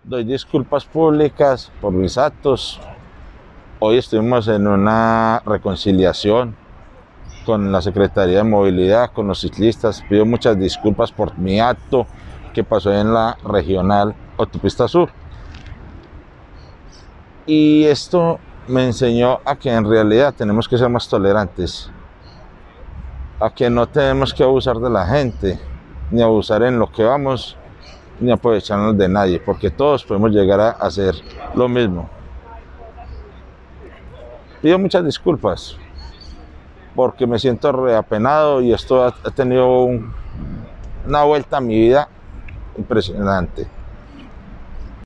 Doy disculpas públicas por mis actos. Hoy estuvimos en una reconciliación con la Secretaría de Movilidad, con los ciclistas. Pido muchas disculpas por mi acto que pasó en la regional Autopista Sur. Y esto me enseñó a que en realidad tenemos que ser más tolerantes, a que no tenemos que abusar de la gente, ni abusar en lo que vamos, ni aprovecharnos de nadie, porque todos podemos llegar a hacer lo mismo. Pido muchas disculpas porque me siento reapenado y esto ha tenido una vuelta a mi vida impresionante.